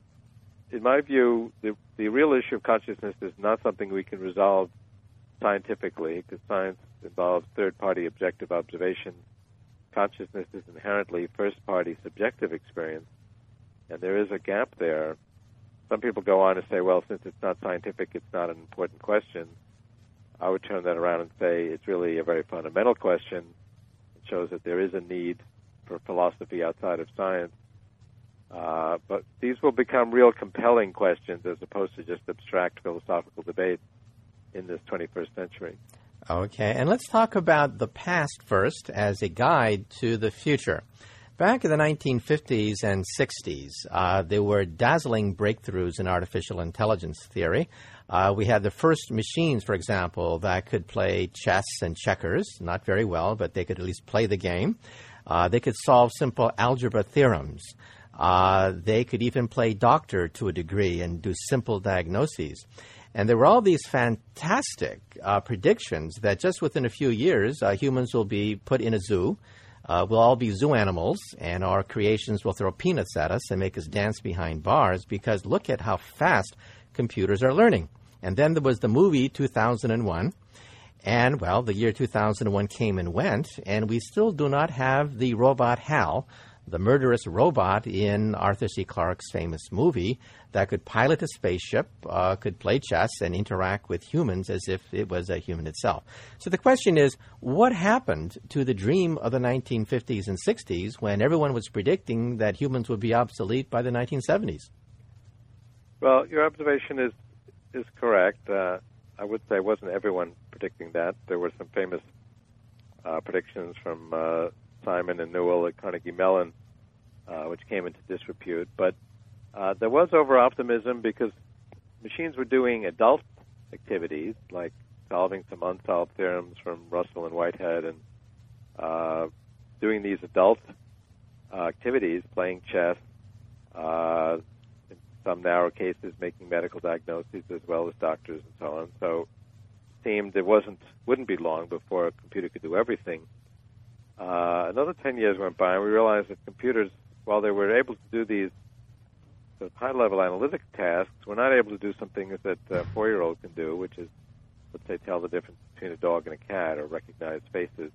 in my view, the, the real issue of consciousness is not something we can resolve scientifically, because science involves third-party objective observation. Consciousness is inherently first-party subjective experience, and there is a gap there. Some people go on to say, well, since it's not scientific, it's not an important question. I would turn that around and say it's really a very fundamental question. It shows that there is a need for philosophy outside of science. Uh, but these will become real compelling questions as opposed to just abstract philosophical debate in this twenty-first century. Okay, and let's talk about the past first as a guide to the future. Back in the nineteen fifties and sixties, uh, there were dazzling breakthroughs in artificial intelligence theory. Uh, we had the first machines, for example, that could play chess and checkers, not very well, but they could at least play the game. Uh, they could solve simple algebra theorems. Uh, they could even play doctor to a degree and do simple diagnoses. And there were all these fantastic uh, predictions that just within a few years, uh, humans will be put in a zoo. Uh, we'll all be zoo animals, and our creations will throw peanuts at us and make us dance behind bars because look at how fast computers are learning. And then there was the movie two thousand one. And, well, the year two thousand one came and went, and we still do not have the robot Hal, the murderous robot in Arthur C. Clarke's famous movie that could pilot a spaceship, uh, could play chess, and interact with humans as if it was a human itself. So the question is, what happened to the dream of the nineteen fifties and sixties when everyone was predicting that humans would be obsolete by the nineteen seventies? Well, your observation is is correct. Uh, I would say wasn't everyone predicting that. There were some famous uh, predictions from uh, Simon and Newell at Carnegie Mellon, uh, which came into disrepute. But uh, there was over-optimism because machines were doing adult activities, like solving some unsolved theorems from Russell and Whitehead, and uh, doing these adult uh, activities, playing chess, uh, in some narrow cases making medical diagnoses as well as doctors and so on. So it seemed it wasn't wouldn't be long before a computer could do everything. Uh, another ten years went by, and we realized that computers, while they were able to do these sort of high-level analytic tasks, were not able to do something that a four-year-old can do, which is, let's say, tell the difference between a dog and a cat or recognize faces.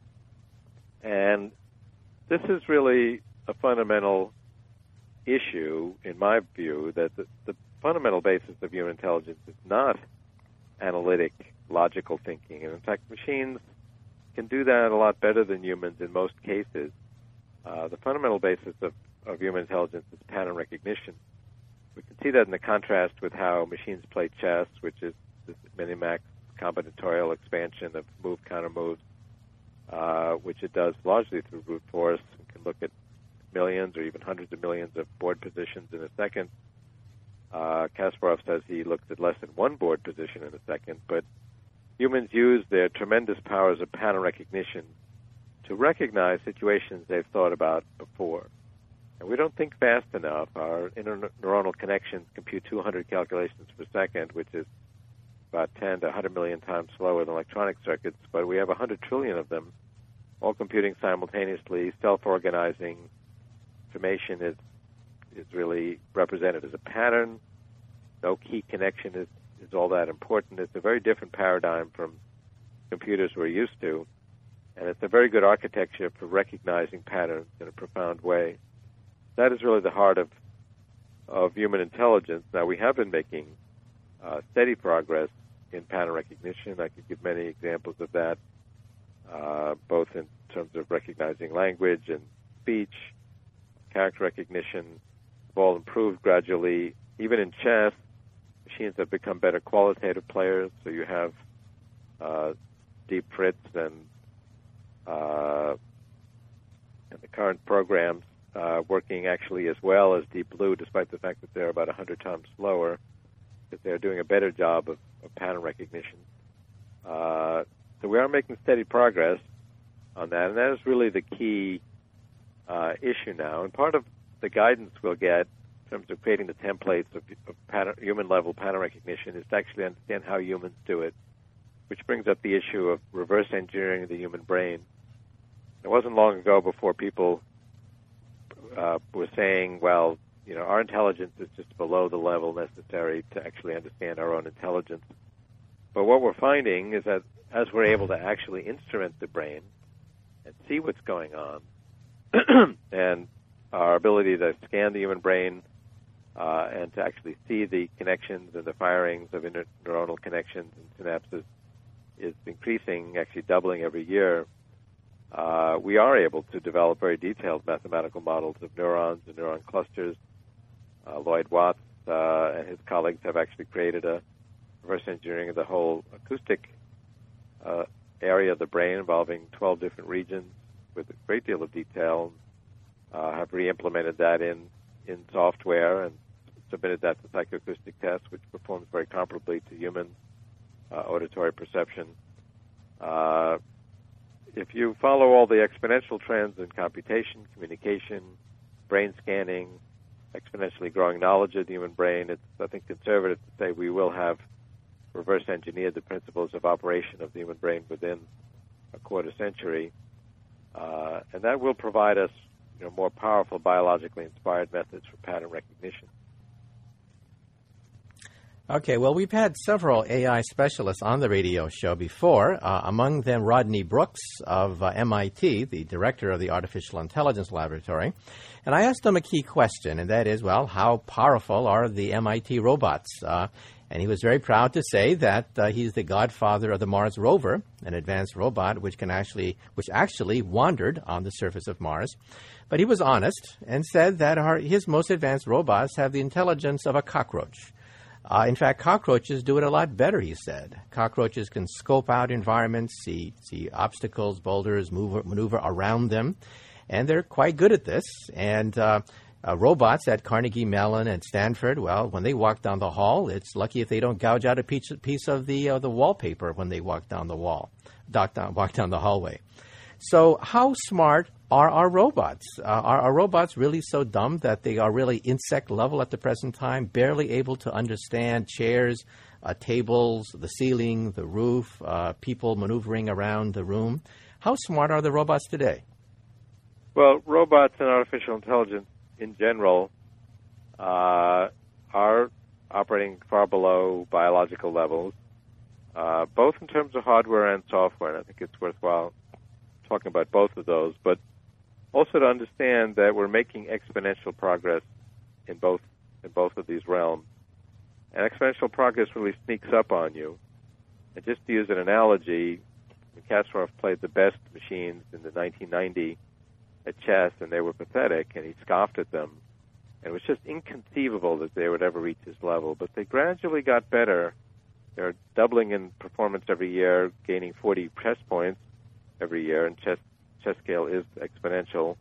And this is really a fundamental issue, in my view, that the, the fundamental basis of human intelligence is not analytic, logical thinking. And, in fact, machines can do that a lot better than humans in most cases. Uh, the fundamental basis of, of human intelligence is pattern recognition. We can see that in the contrast with how machines play chess, which is this minimax combinatorial expansion of move, counter moves, uh, which it does largely through brute force and can look at millions or even hundreds of millions of board positions in a second. Uh, Kasparov says he looks at less than one board position in a second, but humans use their tremendous powers of pattern recognition to recognize situations they've thought about before. And we don't think fast enough. Our interneuronal connections compute two hundred calculations per second, which is about ten to one hundred million times slower than electronic circuits, but we have one hundred trillion of them, all computing simultaneously, self-organizing. Information is, is really represented as a pattern. No key connection is is all that important. It's a very different paradigm from computers we're used to, and it's a very good architecture for recognizing patterns in a profound way. That is really the heart of of human intelligence. Now, we have been making uh, steady progress in pattern recognition. I could give many examples of that, uh, both in terms of recognizing language and speech, character recognition have all improved gradually. Even in chess, machines have become better qualitative players, so you have uh, Deep Fritz and, uh, and the current programs uh, working actually as well as Deep Blue, despite the fact that they're about one hundred times slower, that they're doing a better job of, of pattern recognition. Uh, so we are making steady progress on that, and that is really the key uh, issue now. And part of the guidance we'll get in terms of creating the templates of, of pattern, human-level pattern recognition is to actually understand how humans do it, which brings up the issue of reverse engineering the human brain. It wasn't long ago before people uh, were saying, well, you know, our intelligence is just below the level necessary to actually understand our own intelligence. But what we're finding is that as we're able to actually instrument the brain and see what's going on, and our ability to scan the human brain uh, and to actually see the connections and the firings of inter- neuronal connections and synapses is increasing, actually doubling every year, uh, we are able to develop very detailed mathematical models of neurons and neuron clusters. Uh, Lloyd Watts uh, and his colleagues have actually created a reverse engineering of the whole acoustic uh, area of the brain involving twelve different regions with a great deal of detail, uh, have re-implemented that in, in software and submitted that to psychoacoustic tests, which performs very comparably to human uh, auditory perception. Uh, if you follow all the exponential trends in computation, communication, brain scanning, exponentially growing knowledge of the human brain, it's, I think, conservative to say we will have reverse engineered the principles of operation of the human brain within a quarter century. Uh, and that will provide us, you know, more powerful biologically inspired methods for pattern recognition. Okay, well, we've had several A I specialists on the radio show before, uh, among them Rodney Brooks of uh, M I T, the director of the Artificial Intelligence Laboratory. And I asked him a key question, and that is, well, how powerful are the M I T robots? Uh, and he was very proud to say that uh, he's the godfather of the Mars rover, an advanced robot which can actually, which actually wandered on the surface of Mars. But he was honest and said that our, his most advanced robots have the intelligence of a cockroach. Uh, in fact, cockroaches do it a lot better, he said. Cockroaches can scope out environments, see see obstacles, boulders, move, maneuver around them, and they're quite good at this. And uh, uh, robots at Carnegie Mellon and Stanford, well, when they walk down the hall, it's lucky if they don't gouge out a piece, piece of the uh, the wallpaper when they walk down the wall, down, walk down the hallway. So how smart are our robots? Uh, are our robots really so dumb that they are really insect level at the present time, barely able to understand chairs, uh, tables, the ceiling, the roof, uh, people maneuvering around the room? How smart are the robots today? Well, robots and artificial intelligence in general uh, are operating far below biological levels, uh, both in terms of hardware and software, and I think it's worthwhile talking about both of those, but also to understand that we're making exponential progress in both in both of these realms. And exponential progress really sneaks up on you. And just to use an analogy, Kasparov played the best machines in the nineteen ninety at chess, and they were pathetic, and he scoffed at them. And it was just inconceivable that they would ever reach his level. But they gradually got better. They're doubling in performance every year, gaining forty chess points every year, and chess chess scale is exponential.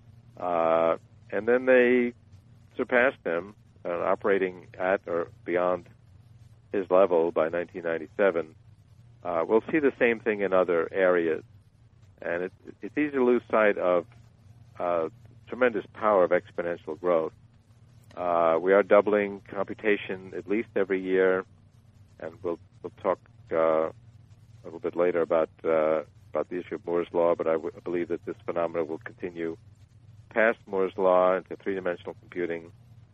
Uh, and then they surpassed him, uh, operating at or beyond his level by nineteen ninety-seven. Uh, we'll see the same thing in other areas. And it, it's easy to lose sight of uh, tremendous power of exponential growth. Uh, we are doubling computation at least every year, and we'll, we'll talk uh, a little bit later about uh, about the issue of Moore's Law, but I, w- I believe that this phenomenon will continue past Moore's Law into three-dimensional computing.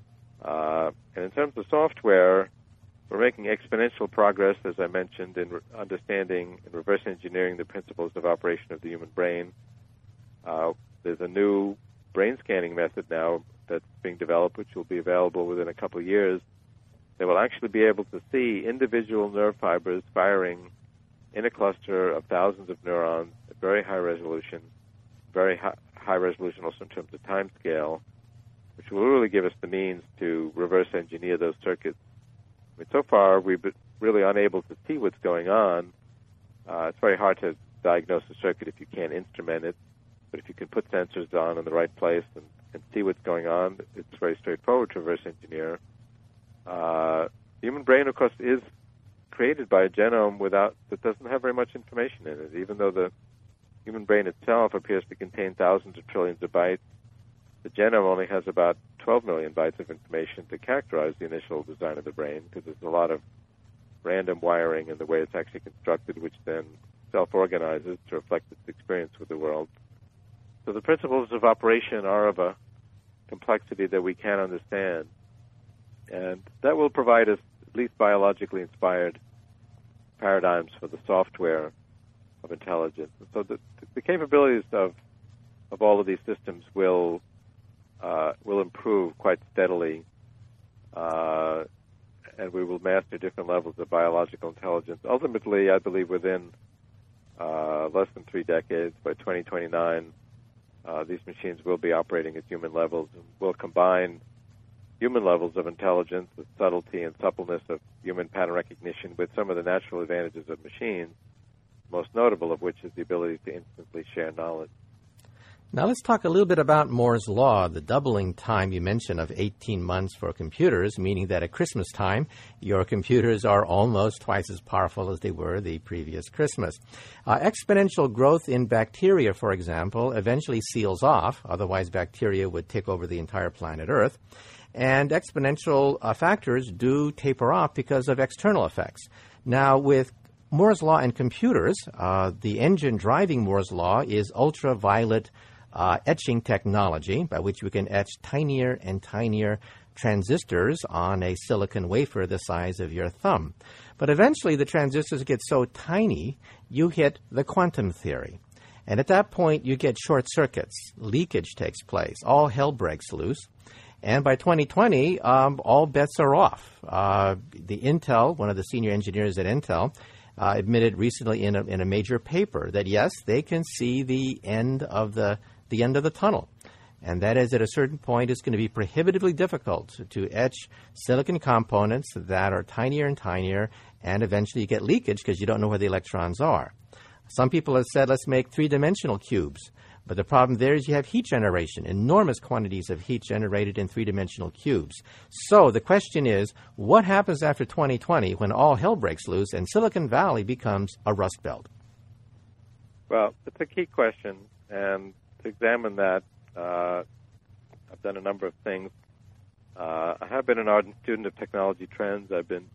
Uh, and in terms of software, we're making exponential progress, as I mentioned, in re- understanding and reverse engineering the principles of operation of the human brain. Uh, there's a new brain scanning method now that's being developed, which will be available within a couple of years, that will actually be able to see individual nerve fibers firing in a cluster of thousands of neurons at very high resolution, very high, high resolution also in terms of time scale, which will really give us the means to reverse engineer those circuits. I mean, so far, we've been really unable to see what's going on. Uh, it's very hard to diagnose a circuit if you can't instrument it, but if you can put sensors on in the right place and, and see what's going on, it's very straightforward to reverse engineer. Uh, the human brain, of course, is created by a genome without that doesn't have very much information in it. Even though the human brain itself appears to contain thousands of trillions of bytes, the genome only has about twelve million bytes of information to characterize the initial design of the brain, because there's a lot of random wiring in the way it's actually constructed, which then self-organizes to reflect its experience with the world. So the principles of operation are of a complexity that we can't understand, and that will provide us at least biologically inspired paradigms for the software of intelligence. And so the, the capabilities of of all of these systems will uh, will improve quite steadily, uh, and we will master different levels of biological intelligence. Ultimately, I believe within uh, less than three decades, by twenty twenty-nine, uh, these machines will be operating at human levels and will combine human levels of intelligence, the subtlety and suppleness of human pattern recognition with some of the natural advantages of machines, most notable of which is the ability to instantly share knowledge. Now let's talk a little bit about Moore's Law, the doubling time you mentioned of eighteen months for computers, meaning that at Christmas time, your computers are almost twice as powerful as they were the previous Christmas. Uh, exponential growth in bacteria, for example, eventually seals off, otherwise bacteria would take over the entire planet Earth. And exponential uh, factors do taper off because of external effects. Now, with Moore's Law and computers, uh, the engine driving Moore's Law is ultraviolet uh, etching technology, by which we can etch tinier and tinier transistors on a silicon wafer the size of your thumb. But eventually, the transistors get so tiny, you hit the quantum theory. And at that point, you get short circuits. Leakage takes place. All hell breaks loose. And by twenty twenty, um, all bets are off. Uh, the Intel, one of the senior engineers at Intel, uh, admitted recently in a, in a major paper that, yes, they can see the end of the, the end of the tunnel. And that is, at a certain point, it's going to be prohibitively difficult to, to etch silicon components that are tinier and tinier, and eventually you get leakage because you don't know where the electrons are. Some people have said, let's make three-dimensional cubes. But the problem there is you have heat generation, enormous quantities of heat generated in three-dimensional cubes. So the question is, what happens after twenty twenty when all hell breaks loose and Silicon Valley becomes a rust belt? Well, it's a key question, and to examine that, uh, I've done a number of things. Uh, I have been an ardent student of technology trends. I've been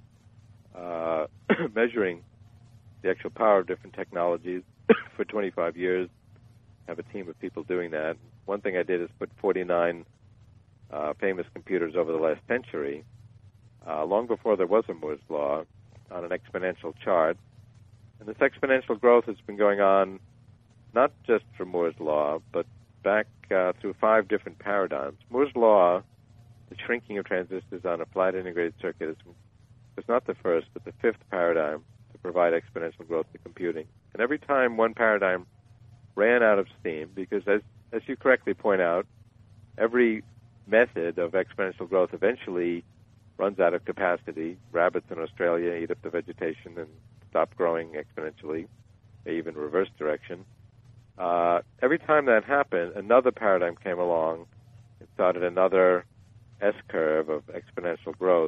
uh, measuring the actual power of different technologies for twenty-five years. Have a team of people doing that. One thing I did is put forty-nine uh, famous computers over the last century, uh, long before there was a Moore's Law, on an exponential chart. And this exponential growth has been going on not just for Moore's Law, but back uh, through five different paradigms. Moore's Law, the shrinking of transistors on a flat integrated circuit, is, was not the first, but the fifth paradigm to provide exponential growth to computing. And every time one paradigm ran out of steam, because as as you correctly point out, every method of exponential growth eventually runs out of capacity. Rabbits in Australia eat up the vegetation and stop growing exponentially, they even reverse direction. Uh, every time that happened, another paradigm came along and started another S-curve of exponential growth.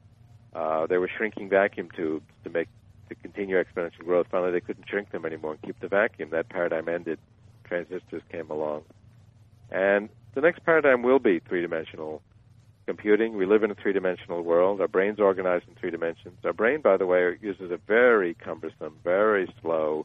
Uh, they were shrinking vacuum tubes to make to continue exponential growth. Finally, they couldn't shrink them anymore and keep the vacuum. That paradigm ended. Transistors came along. And the next paradigm will be three-dimensional computing. We live in a three-dimensional world. Our brain's organized in three dimensions. Our brain, by the way, uses a very cumbersome, very slow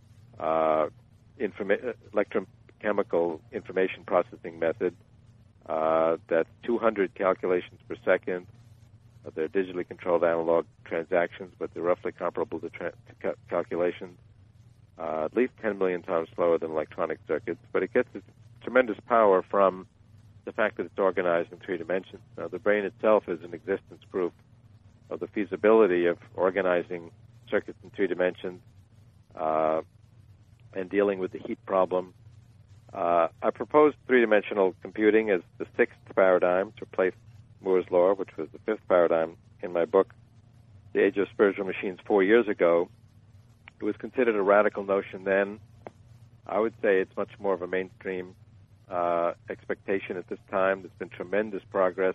uh, informa- electrochemical information processing method. Uh, that's two hundred calculations per second. They're digitally controlled analog transactions, but they're roughly comparable to, tra- to ca- calculations, uh, at least ten million times slower than electronic circuits. But it gets its tremendous power from the fact that it's organized in three dimensions. Now, the brain itself is an existence proof of the feasibility of organizing circuits in three dimensions uh, and dealing with the heat problem. Uh, I proposed three-dimensional computing as the sixth paradigm to replace Moore's law, which was the fifth paradigm in my book, The Age of Spiritual Machines, four years ago. It was considered a radical notion then. I would say it's much more of a mainstream uh, expectation at this time. There's been tremendous progress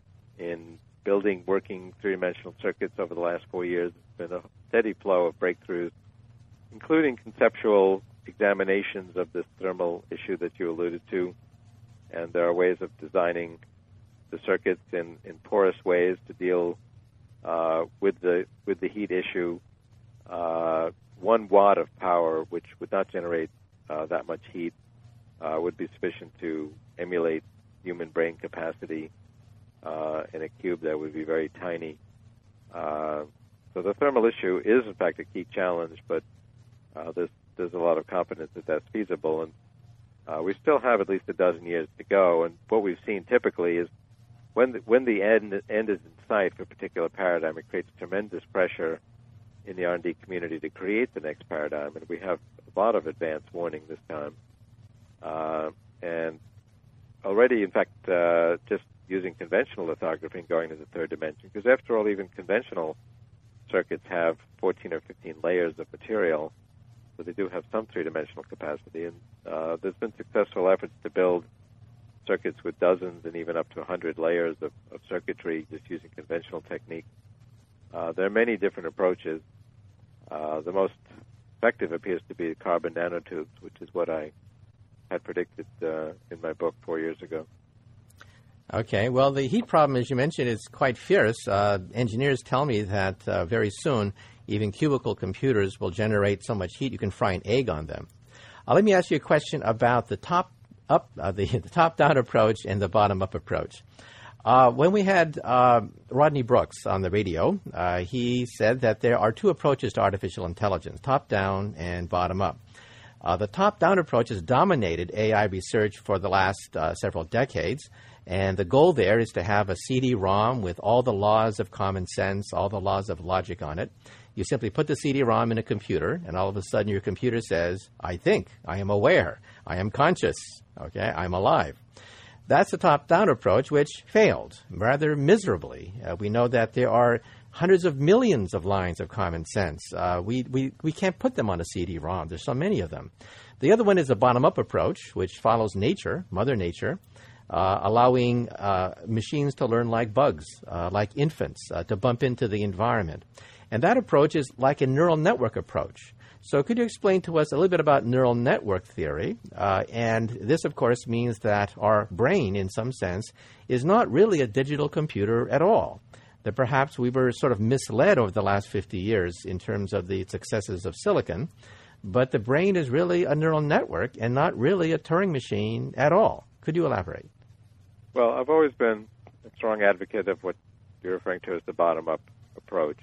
in building working three-dimensional circuits over the last four years. There's been a steady flow of breakthroughs, including conceptual examinations of this thermal issue that you alluded to. And there are ways of designing the circuits in, in porous ways to deal uh, with the with the heat issue. Uh, one watt of power, which would not generate uh, that much heat, uh, would be sufficient to emulate human brain capacity uh, in a cube that would be very tiny. Uh, so the thermal issue is, in fact, a key challenge, but uh, there's, there's a lot of confidence that that's feasible. And uh, we still have at least a dozen years to go. And what we've seen typically is when the, when the end, end is in sight for a particular paradigm, it creates tremendous pressure in the R and D community to create the next paradigm, and we have a lot of advance warning this time. Uh, and already, in fact, uh, just using conventional lithography and going to the third dimension, because after all, even conventional circuits have fourteen or fifteen layers of material, so they do have some three-dimensional capacity. And uh, there's been successful efforts to build circuits with dozens and even up to one hundred layers of, of circuitry just using conventional techniques. Uh, there are many different approaches. Uh, the most effective appears to be carbon nanotubes, which is what I had predicted uh, in my book four years ago. Okay. Well, the heat problem, as you mentioned, is quite fierce. Uh, engineers tell me that uh, very soon even cubicle computers will generate so much heat you can fry an egg on them. Uh, let me ask you a question about the top up, uh, the, the top-down approach and the bottom-up approach. Uh, when we had uh, Rodney Brooks on the radio, uh, he said that there are two approaches to artificial intelligence, top-down and bottom-up. Uh, the top-down approach has dominated A I research for the last uh, several decades, and the goal there is to have a C D ROM with all the laws of common sense, all the laws of logic on it. You simply put the C D ROM in a computer, and all of a sudden your computer says, I think, I am aware, I am conscious, okay, I'm alive. That's the top-down approach, which failed rather miserably. Uh, we know that there are hundreds of millions of lines of common sense. Uh, we, we, we can't put them on a C D ROM. There's so many of them. The other one is a bottom-up approach, which follows nature, Mother Nature, uh, allowing uh, machines to learn like bugs, uh, like infants, uh, to bump into the environment. And that approach is like a neural network approach. So could you explain to us a little bit about neural network theory? Uh, and this, of course, means that our brain, in some sense, is not really a digital computer at all. That perhaps we were sort of misled over the last fifty years in terms of the successes of silicon, but the brain is really a neural network and not really a Turing machine at all. Could you elaborate? Well, I've always been a strong advocate of what you're referring to as the bottom-up approach.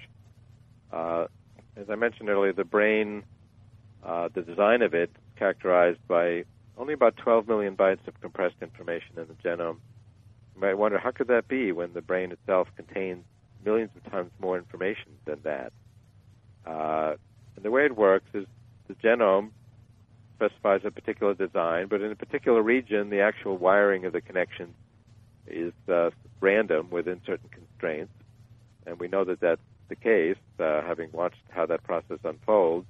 Uh, as I mentioned earlier, the brain, uh, the design of it, characterized by only about twelve million bytes of compressed information in the genome. You might wonder, how could that be when the brain itself contains millions of times more information than that? Uh, and the way it works is the genome specifies a particular design, but in a particular region, the actual wiring of the connections is uh, random within certain constraints. And we know that that's the case, uh, having watched how that process unfolds.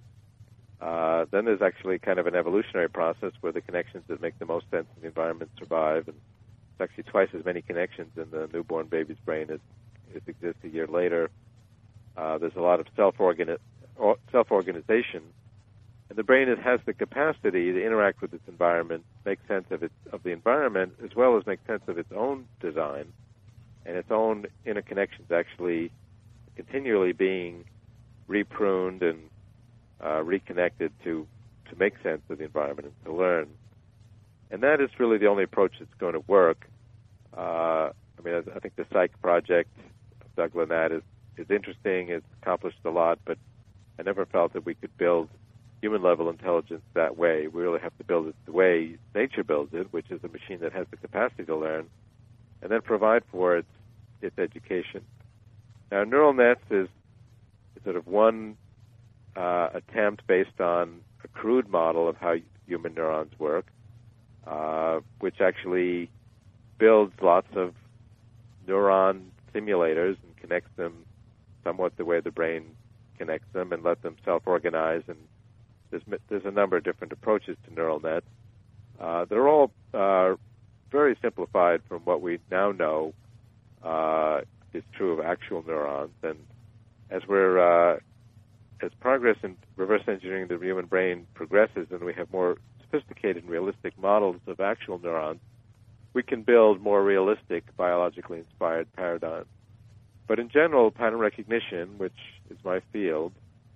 Uh, then there's actually kind of an evolutionary process where the connections that make the most sense in the environment survive, and it's actually twice as many connections in the newborn baby's brain as, as exists a year later. Uh, there's a lot of self-organi- self-organization, and the brain has the capacity to interact with its environment, make sense of its of the environment, as well as make sense of its own design, and its own interconnections actually continually being repruned and uh, reconnected to, to make sense of the environment and to learn. And that is really the only approach that's going to work. Uh, I mean, I, I think the Psych project of Doug Lennart is, is interesting. It's accomplished a lot, but I never felt that we could build human-level intelligence that way. We really have to build it the way nature builds it, which is a machine that has the capacity to learn, and then provide for its, its education. Now, neural nets is, is sort of one uh, attempt based on a crude model of how human neurons work. uh, which actually builds lots of neuron simulators and connects them somewhat the way the brain connects them and let them self-organize. And there's, there's a number of different approaches to neural nets. Uh, they're all uh, very simplified from what we now know uh, is true of actual neurons. And as we're uh, as progress in reverse engineering the human brain progresses and we have more sophisticated and realistic models of actual neurons, we can build more realistic biologically inspired paradigms. But in general, pattern recognition, which is my field,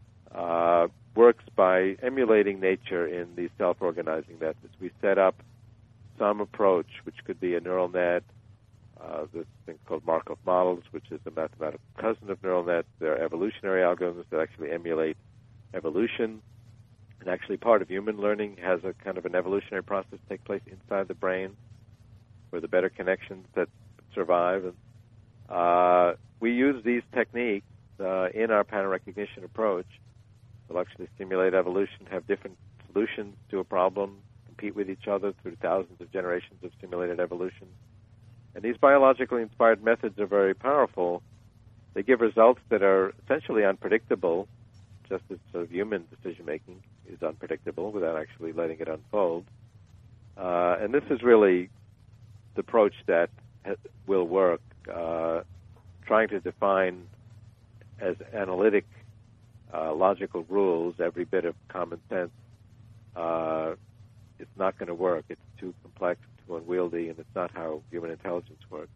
uh, works by emulating nature in these self-organizing methods. We set up some approach, which could be a neural net, uh, this thing called Markov models, which is a mathematical cousin of neural nets. There are evolutionary algorithms that actually emulate evolution. And actually part of human learning has a kind of an evolutionary process take place inside the brain for the better connections that survive. And uh, we use these techniques uh, in our pattern recognition approach. We'll actually simulate evolution, have different solutions to a problem, compete with each other through thousands of generations of simulated evolution. And these biologically inspired methods are very powerful. They give results that are essentially unpredictable, just as sort of human decision-making is unpredictable without actually letting it unfold. Uh, and this is really the approach that ha- will work, uh, trying to define as analytic uh, logical rules every bit of common sense. Uh, it's not going to work. It's too complex, too unwieldy, and it's not how human intelligence works.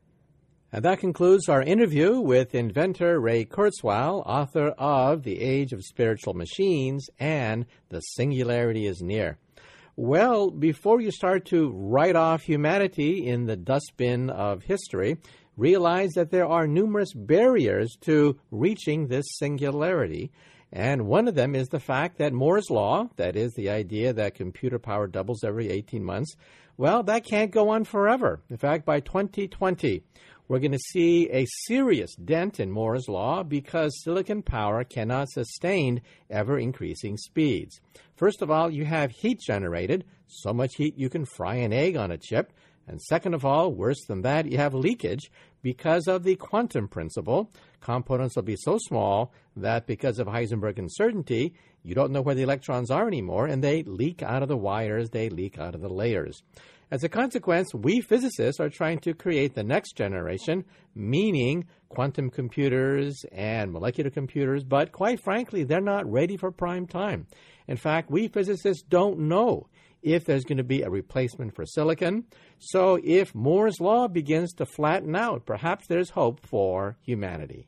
And that concludes our interview with inventor Ray Kurzweil, author of The Age of Spiritual Machines and The Singularity is Near. Well, before you start to write off humanity in the dustbin of history, realize that there are numerous barriers to reaching this singularity. And one of them is the fact that Moore's Law, that is the idea that computer power doubles every eighteen months, well, that can't go on forever. In fact, by twenty twenty, we're going to see a serious dent in Moore's Law because silicon power cannot sustain ever-increasing speeds. First of all, you have heat generated, so much heat you can fry an egg on a chip. And second of all, worse than that, you have leakage because of the quantum principle. Components will be so small that because of Heisenberg uncertainty, you don't know where the electrons are anymore, and they leak out of the wires, they leak out of the layers. As a consequence, we physicists are trying to create the next generation, meaning quantum computers and molecular computers, but quite frankly, they're not ready for prime time. In fact, we physicists don't know if there's going to be a replacement for silicon. So if Moore's Law begins to flatten out, perhaps there's hope for humanity.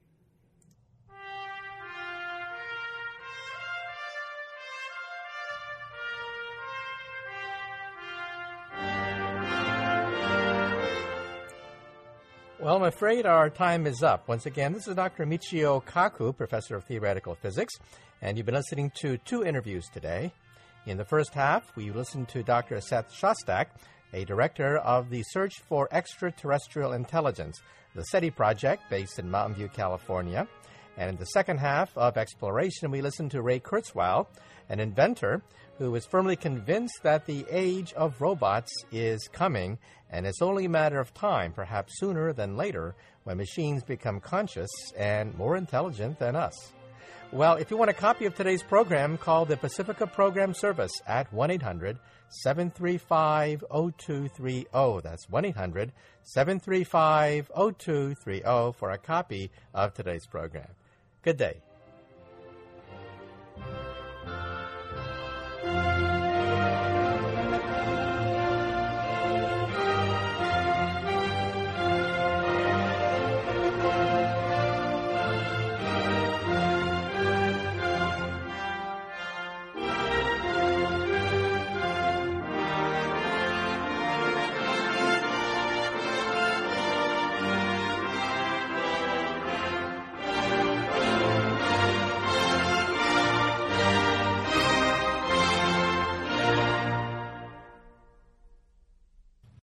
Well, I'm afraid our time is up. Once again, this is Doctor Michio Kaku, Professor of Theoretical Physics, and you've been listening to two interviews today. In the first half, we listened to Doctor Seth Shostak, a director of the Search for Extraterrestrial Intelligence, the SETI project based in Mountain View, California. And in the second half of Exploration, we listened to Ray Kurzweil, an inventor who is firmly convinced that the age of robots is coming, and it's only a matter of time, perhaps sooner than later, when machines become conscious and more intelligent than us. Well, if you want a copy of today's program, call the Pacifica Program Service at one eight hundred seven three five oh two three oh. That's one eight hundred seven three five oh two three oh for a copy of today's program. Good day.